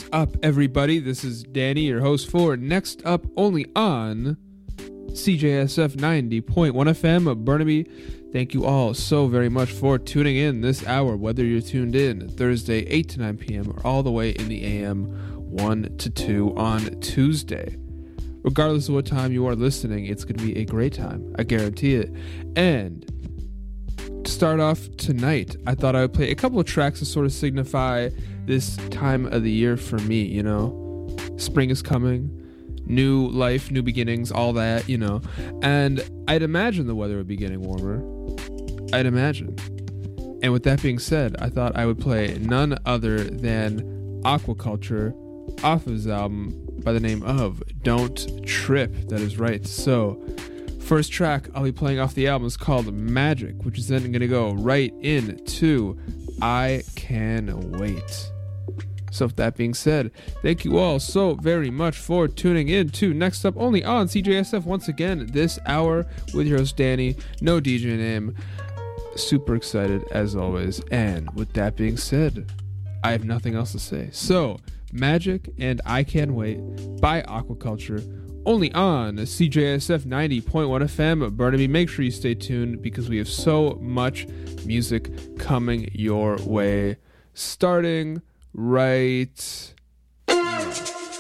up, everybody? This is Danny, your host for Next Up, only on CJSF 90.1 FM of Burnaby. Thank you all so very much for tuning in this hour, whether you're tuned in Thursday 8 to 9 p.m. or all the way in the AM 1 to 2 on Tuesday. Regardless of what time you are listening, it's going to be a great time. I guarantee it. And to start off tonight, I thought I would play a couple of tracks to sort of signify this time of the year for me, you know. Spring is coming, new life, new beginnings, all that, you know. And I'd imagine the weather would be getting warmer. I'd imagine. And with that being said, I thought I would play none other than Aquaculture off of his album by the name of Don't Trip. That is right. So, first track I'll be playing off the album is called Magic, which is then going to go right into I Can Wait. So with that being said, thank you all so very much for tuning in to Next Up, only on CJSF once again this hour with your host Danny, no DJ name. Super excited as always. And with that being said, I have nothing else to say. So, Magic and I Can Wait by Aquaculture, only on CJSF 90.1 FM Burnaby. Make sure you stay tuned because we have so much music coming your way. Starting right now.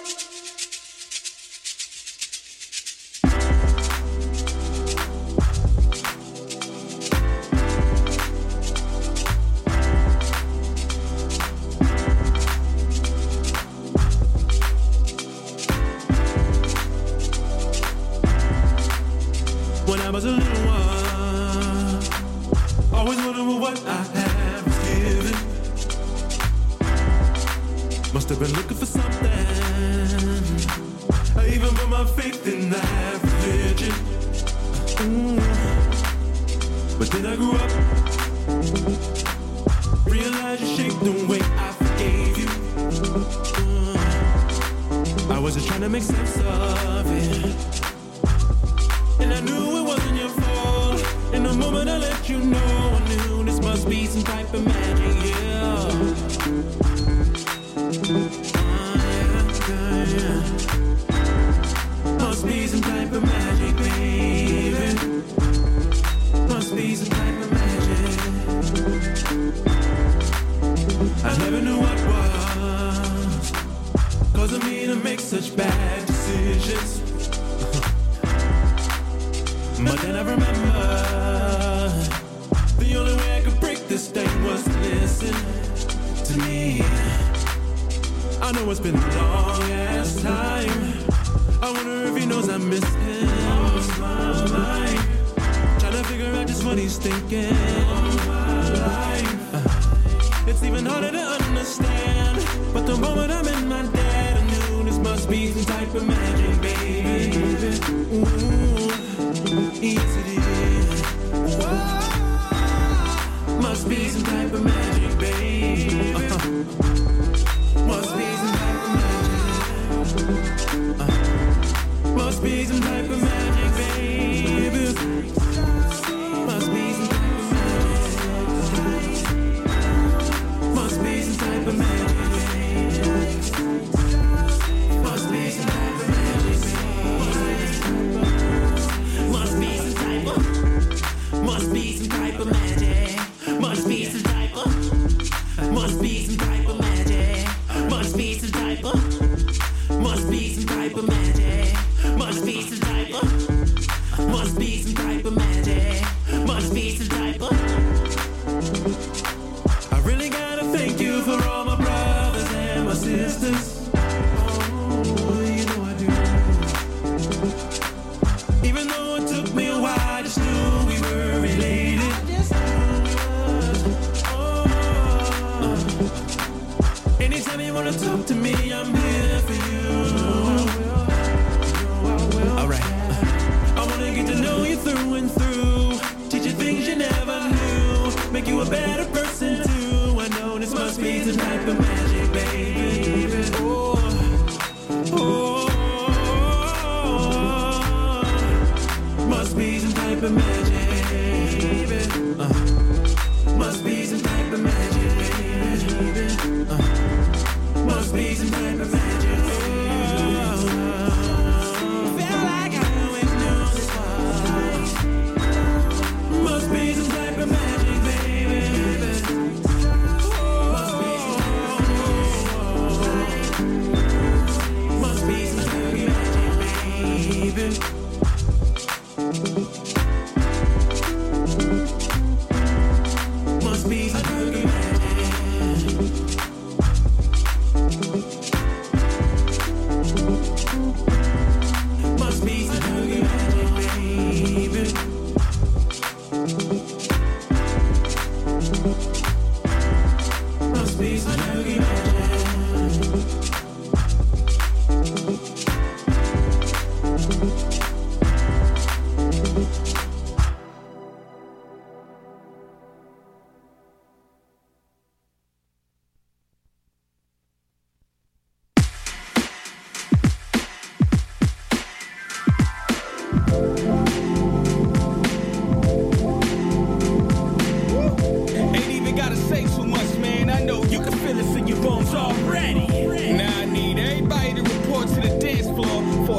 When I was a little one, always wondering what I have was given. Must have been looking for something. I even put my faith in that religion. But then I grew up, realized you shaped the way I forgave you. I wasn't trying to make sense of it, and I knew it wasn't your fault. In the moment I let you know, I knew this must be some type of magic, yeah. Must be some type of magic, baby. Must be some type of magic. I never knew what was causing me to make such bad decisions. But then I remember the only way I could break this thing was to listen to me. I know it's been a long ass time. I wonder if he knows I miss him. Lost my mind, trying to figure out just what he's thinking. All my life, it's even harder to understand. But the moment I'm in my bed, I knew this must be some type of magic, baby. Ooh, yes it is. Whoa. Must be some type of magic, baby. Must be some type of magic. Must be some type of magic, baby. Must be some type of magic. Must be some type of magic. Must be some type of magic. Must be some type of. Must be some type of magic. Must be some type of. Must be some type of magic. Must be some type of. Must be some type of magic. Must be some type of. Must be some type of magic. Must be some type of. I really gotta thank you for all my brothers and my sisters. Oh, you know I do. Even though it took me a while, I just knew we were related. Anytime you wanna talk to me, I'm here for you. Alright, I wanna get to know you through and through. Teach you things you never knew. Make you a better person too. I know this must be some type of magic, baby. Oh, oh, must be some type of magic, baby. Must be some type of magic, baby. Must be some type of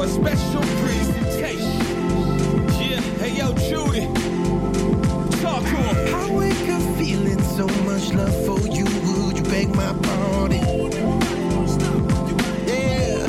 special presentation. Yeah, hey yo, Judy. Talk to him. I wake up feeling so much love for you. Would you beg my pardon? Yeah.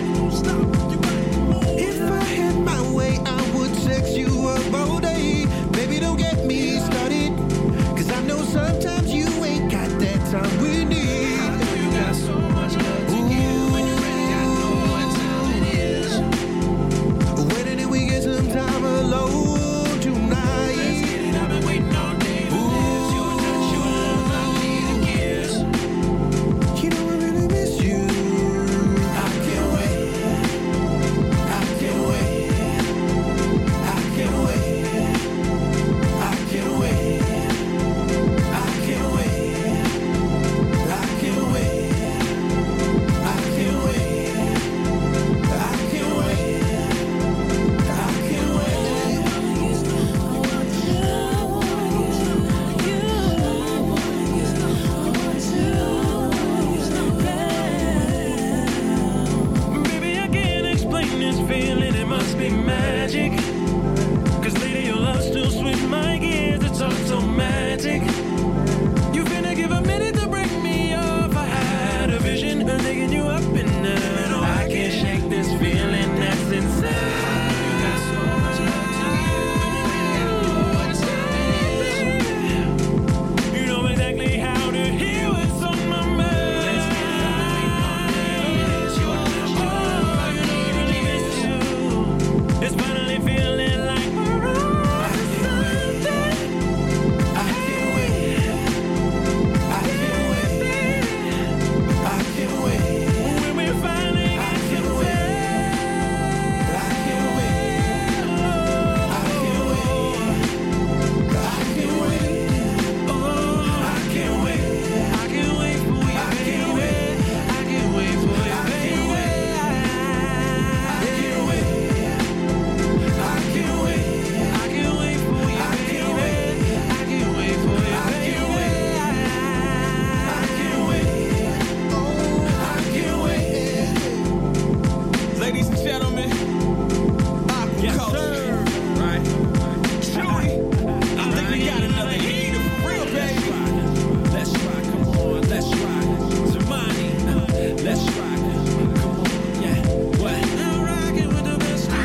If I had my way, I would text you up all day. Baby, don't get me started. Cause I know sometimes you ain't got that time we need. I know you got so much love to give. When you're ready, I know what time it is. When did we get some time alone tonight? Let's get it, I've been waiting all day for this. Your touch, your love, I need a kiss. You know I really miss you. I can't wait. I can't wait. I can't wait. I can't wait. I can't wait. I can't wait. I can't wait. I can't wait. I can't Baby, I can't explain this feeling, it must be magic. Cause lady, your love still sweet my gears, it's automatic. You finna give a minute to break me off. I had a vision of taking you up and down. I can't shake this feeling that's inside. You got so much love to give. You know exactly how to hear what's on my mind. Let's get it, I've been waiting all day. It's your touch, your love, I really miss you. It's finally feeling like we're on something. I can't wait. I can't wait. I can't wait. When we finally get together. I can't wait. I can't wait. I can't wait. Oh, I can't wait. I can't wait for you, baby. I can't wait for you, baby. I can't wait. I can't wait. I can't wait for you, baby. I can't wait for you, baby. I can't wait. I can't wait. Ladies and gentlemen, Aquaculture. Right. Chewy. I think we got another heater for real, baby. Let's rock, come on, let's rock. Zamani, let's rock. Come on, yeah. What? I'm rocking with the best of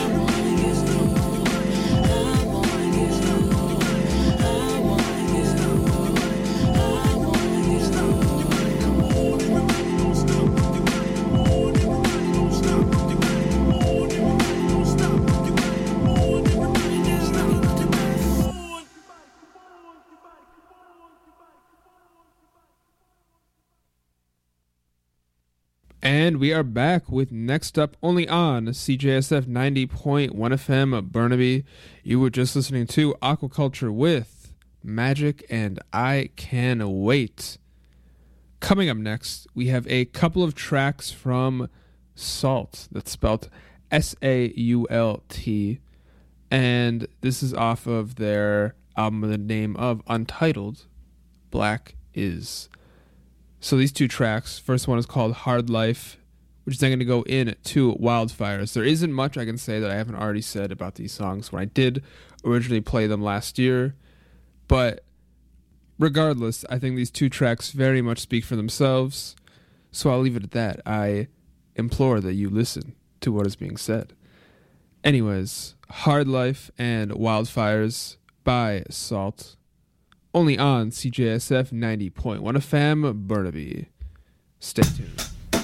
And we are back with Next Up only on CJSF 90.1 FM Burnaby. You were just listening to Aquaculture with Magic and I Can Wait. Coming up next, we have a couple of tracks from Sault. That's spelled S-A-U-L-T. And this is off of their album with the name of Untitled, Black Is. So these two tracks, first one is called Hard Life, which is then going to go into Wildfires. There isn't much I can say that I haven't already said about these songs when I did originally play them last year. But regardless, I think these two tracks very much speak for themselves. So I'll leave it at that. I implore that you listen to what is being said. Anyways, Hard Life and Wildfires by Sault. Only on CJSF 90.1 FM Burnaby. Stay tuned.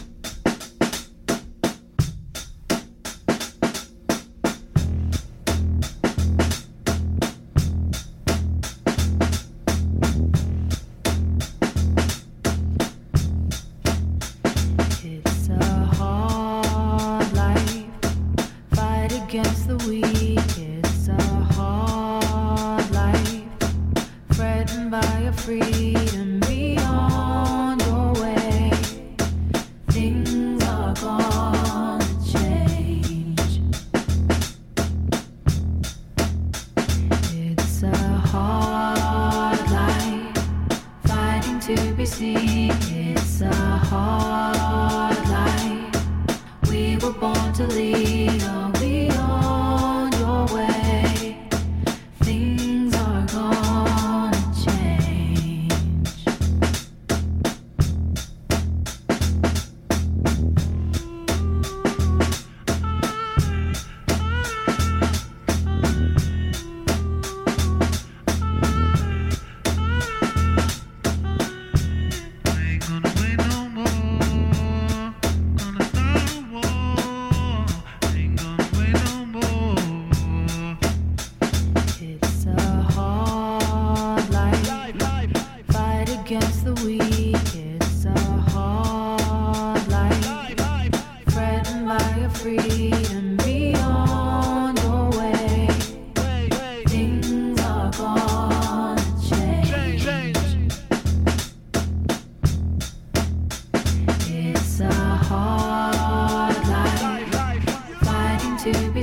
It's a hard life, fight against the weak. It's a hard life, threatened by a freedom beyond your way. Things are gonna change. It's a hard life, fighting to be seen. It's a hard life, we were born to lead.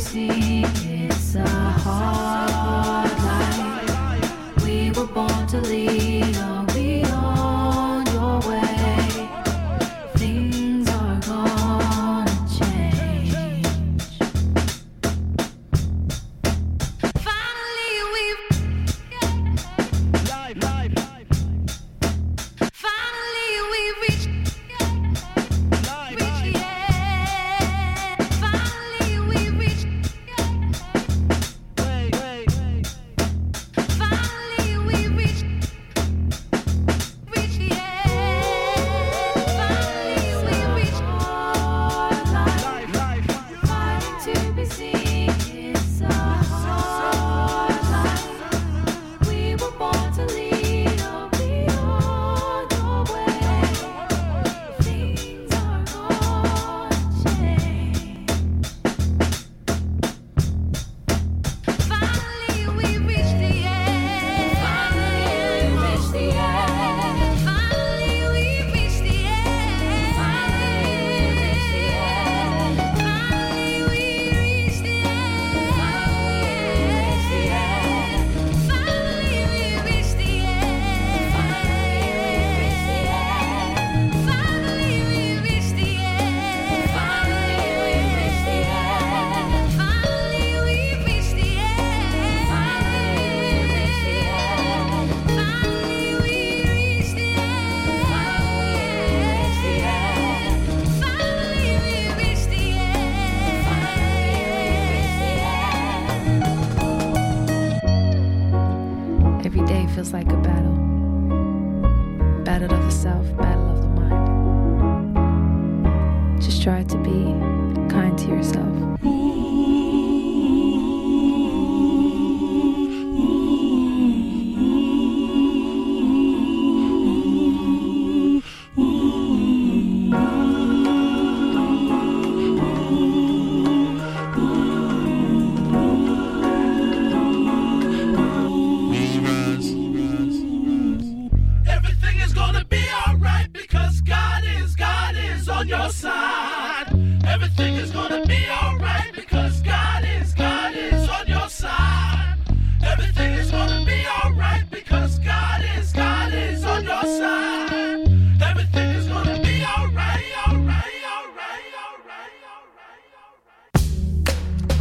see. It's a hard life. We were born to lead. Are we on your way? Things are gonna change. Finally we've finally we've reached the end. Finally we've reached the end. Finally we've reached the end. Finally we've reached life. Fighting to be seen. It's a hard life. We were born to lead. Are we on your way? Things are gonna change. Finally we've reached the end. Finally we've reached the end. Finally we've reached the end. Finally we've reached the end. Finally we've reached the end. Finally we've reached the end. Finally we've reached the end. Finally we've reached the end. Finally we've reached the end. Finally we've reached the end. Finally we've reached the end. Finally we've reached the end. Every day feels like a battle. Battle of the self, battle of the mind. Just try to be kind to yourself. Everything is gonna be alright because God is on your side. Everything is gonna be alright because God is on your side. Everything is gonna be alright because God is on your side. Everything is gonna be alright, alright, alright, alright, alright, alright.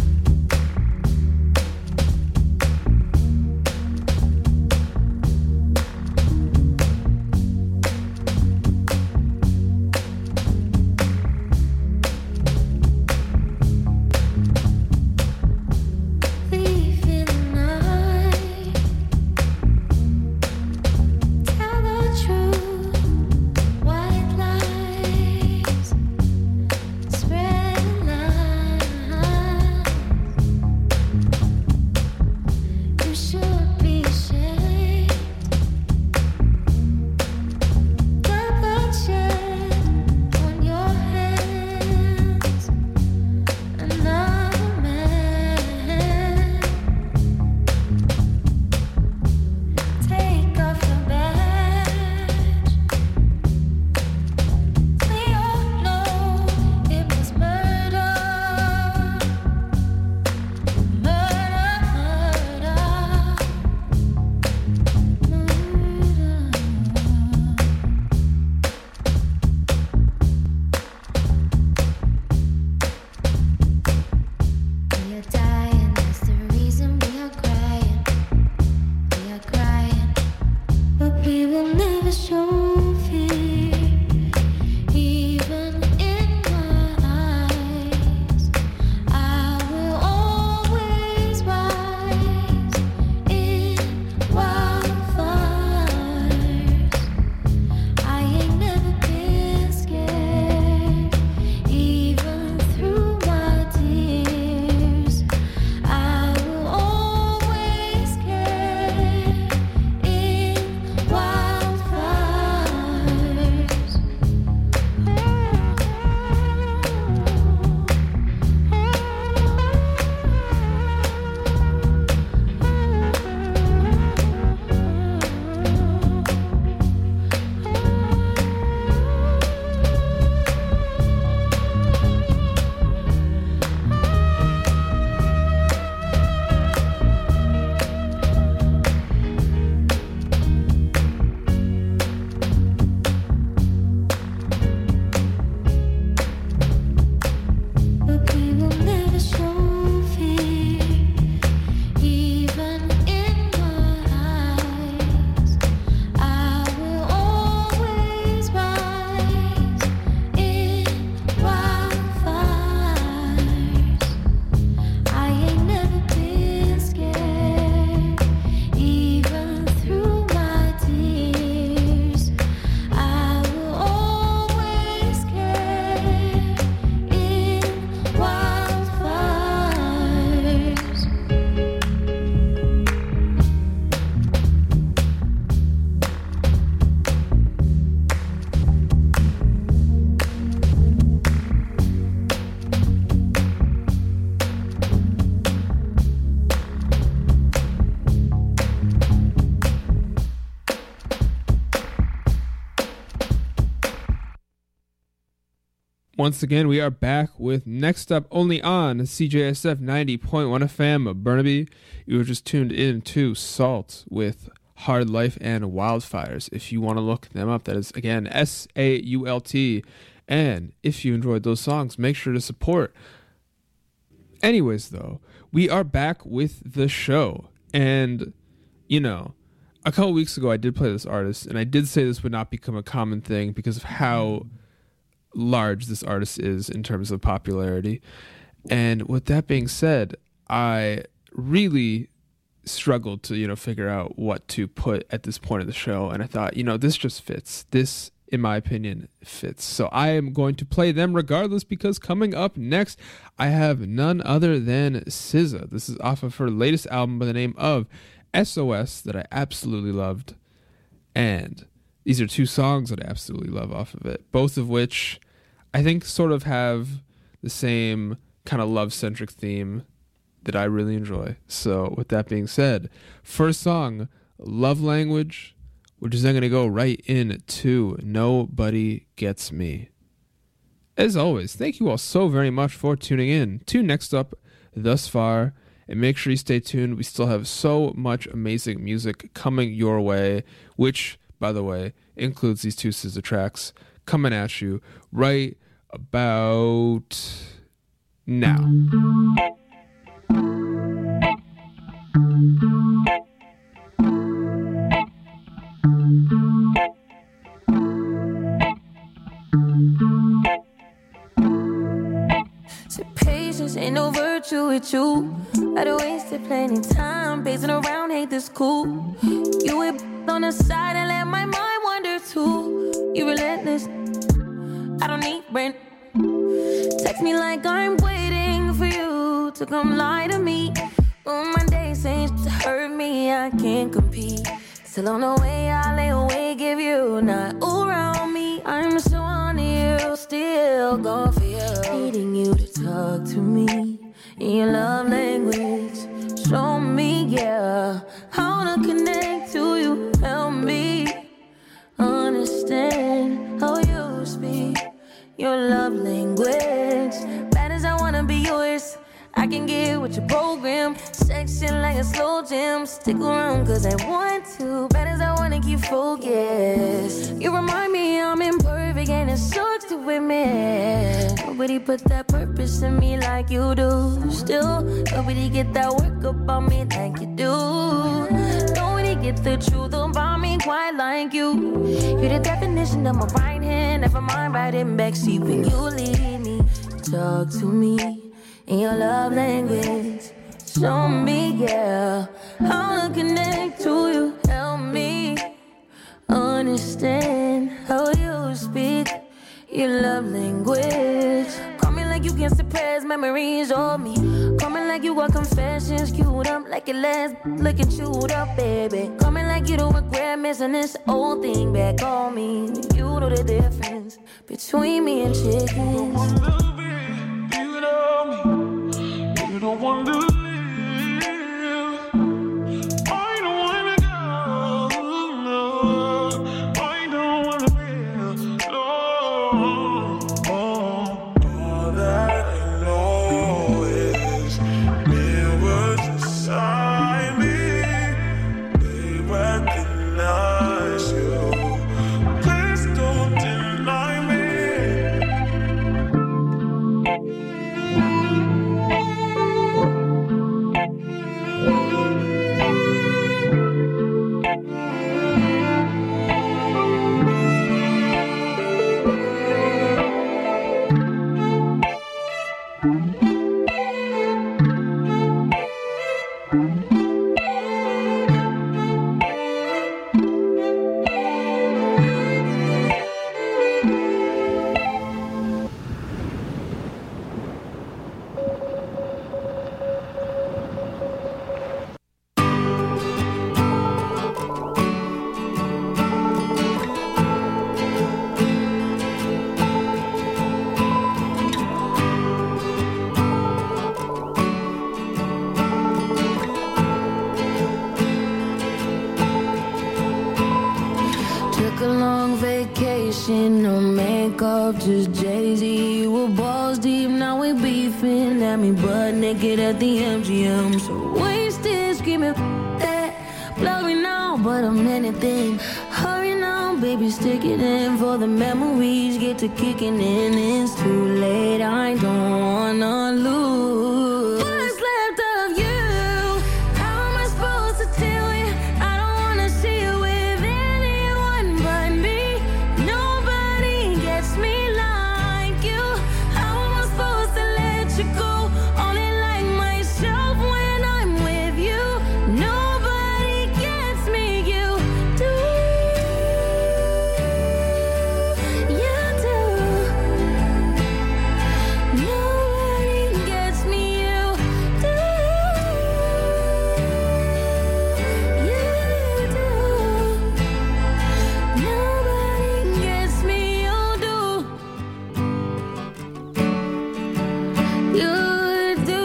Once again, we are back with Next Up only on CJSF 90.1 FM of Burnaby. You were just tuned in to Salt with Hard Life and Wildfires. If you want to look them up, that is, again, SAULT. And if you enjoyed those songs, make sure to support. Anyways, though, we are back with the show. And, you know, a couple weeks ago, I did play this artist, and I did say this would not become a common thing because of how large this artist is in terms of popularity. And with that being said, I really struggled to, you know, figure out what to put at this point of the show. And I thought, you know, this just fits. This, in my opinion, fits. So I am going to play them regardless, because coming up next, I have none other than SZA. This is off of her latest album by the name of SOS that I absolutely loved. And these are two songs that I absolutely love off of it, both of which I think sort of have the same kind of love-centric theme that I really enjoy. So with that being said, first song, Love Language, which is then going to go right into Nobody Gets Me. As always, thank you all so very much for tuning in to Next Up thus far. And make sure you stay tuned. We still have so much amazing music coming your way, which, by the way, includes these two SZA tracks coming at you right about now. So patience ain't no virtue with you. I done wasted plenty time pacing around, hate this cool. You whip on the side and let my mind wander too. You relentless, I don't need rent. Text me like I'm waiting for you to come lie to me. On my days ain't to hurt me, I can't compete. Still on the way, I lay away, give you not around me. I'm so on you, still going for you. Needing you to talk to me in your love language. Show me, yeah, how to connect to you. Help me understand how you speak your love language. Bad as I wanna be yours, I can get with your program. Section like a slow jam. Stick around cause I want to. Bad as I wanna keep focused. You remind me I'm imperfect and it sucks to admit. Nobody put that purpose in me like you do. Still, nobody get that work up on me like you do. Nobody get the truth about me quite like you. You're the definition of my right hand. Never mind riding backseat when you lead me. Talk to me in your love language. Show me, yeah, how to connect to you. Help me understand how you speak your love language. Call me like you can suppress memories of me. Call me like you got confessions queued up, like your last looking chewed up, baby. Call me like you don't regret missing this old thing back on me. You know the difference between me and chickens. You know me. You don't want to live. I don't want to go. No. I don't want to live. No. All that I know is mirrors inside me. They recognize you. Please don't deny me. Took a long vacation, no makeup, just Jay-Z balls deep, now we beefing. At me butt naked at the MGM. So wasted, screaming that. Plug me now, but I'm anything. Hurry now, baby, stick it in. For the memories get to kicking in. It's too late, I don't wanna lose. What's left of you? How am I supposed to tell you? I don't wanna see you with anyone but me. Nobody gets me like you. How am I supposed to let you go? Only like myself when I'm with you. Nobody gets me, you do. You do. Nobody gets me, you do. You do. Nobody gets me, you do. You do.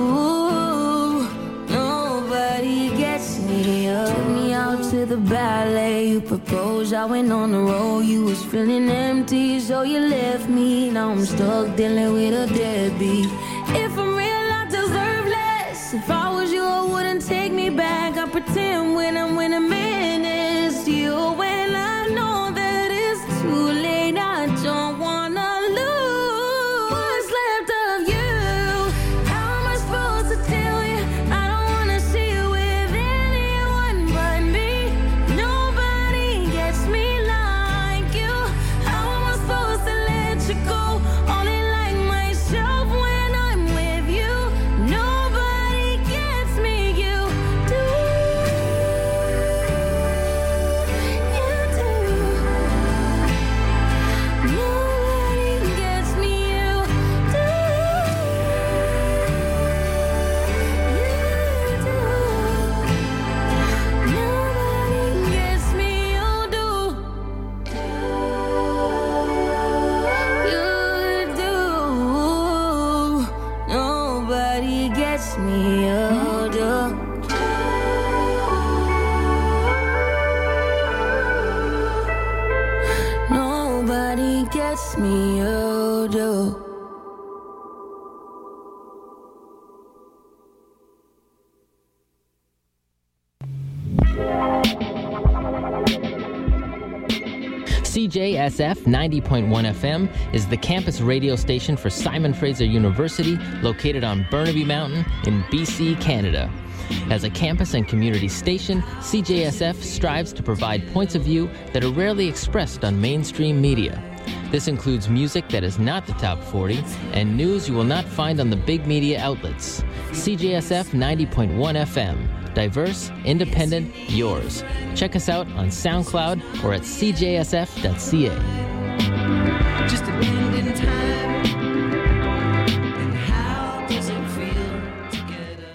Nobody gets me. Took me out to the ballet. You proposed. I went on the road. You was feeling empty, so you left me. Now I'm stuck dealing with a deadbeat. If I'm real, I deserve less. If I was you, I wouldn't take me back. I pretend when I'm winning minutes. You when I know that it's too late. I don't wanna lose. What's left of you? How am I supposed to tell you? I don't wanna see you with anyone but me. Nobody gets me like you. How am I supposed to let you go? Only like myself when I'm with you. Nobody gets me, you do. You do. Nobody gets me, you do. You do. Nobody gets me, you do. You do. Nobody gets me, you do. Nobody gets me, you do. CJSF 90.1 FM is the campus radio station for Simon Fraser University, located on Burnaby Mountain in BC, Canada. As a campus and community station, CJSF strives to provide points of view that are rarely expressed on mainstream media. This includes music that is not the top 40 and news you will not find on the big media outlets. CJSF 90.1 FM. Diverse, independent, yours. Check us out on SoundCloud or at cjsf.ca. Just a bend in time. And how does it feel together?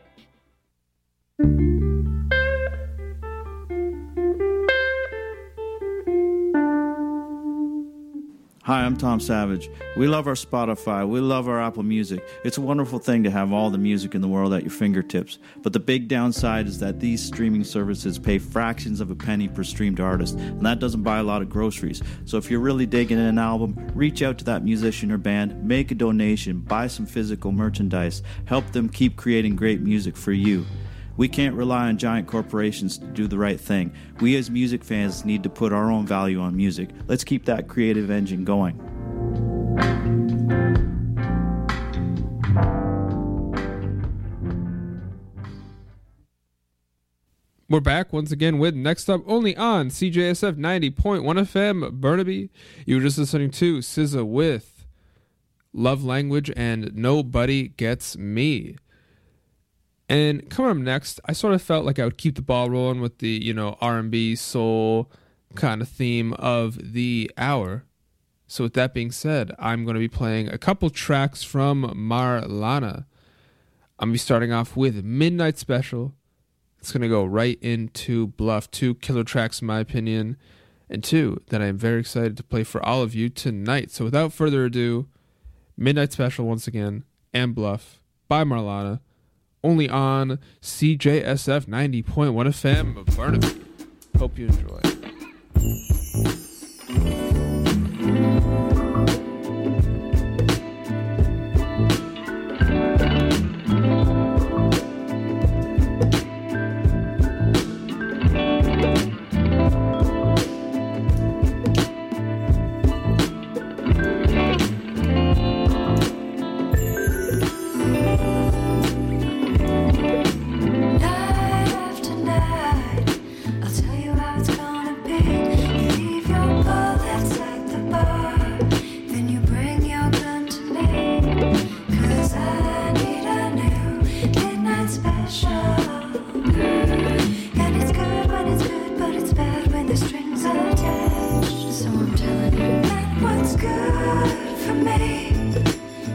Hi, I'm Tom Savage. We love our Spotify. We love our Apple Music. It's a wonderful thing to have all the music in the world at your fingertips. But the big downside is that these streaming services pay fractions of a penny per streamed artist, and that doesn't buy a lot of groceries. So if you're really digging an album, reach out to that musician or band, make a donation, buy some physical merchandise, help them keep creating great music for you. We can't rely on giant corporations to do the right thing. We as music fans need to put our own value on music. Let's keep that creative engine going. We're back once again with Next Up, only on CJSF 90.1 FM Burnaby. You were just listening to SZA with Love Language and Nobody Gets Me. And coming up next, I sort of felt like I would keep the ball rolling with the, R&B, soul kind of theme of the hour. So with that being said, I'm going to be playing a couple tracks from Marlana. I'm going to be starting off with Midnight Special. It's going to go right into Bluff. 2 killer tracks in my opinion, and 2 that I'm very excited to play for all of you tonight. So without further ado, Midnight Special once again, and Bluff by Marlana. Only on CJSF 90.1 FM Burnaby. Hope you enjoy.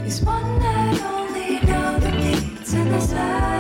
There's one that only know the beats in the sky.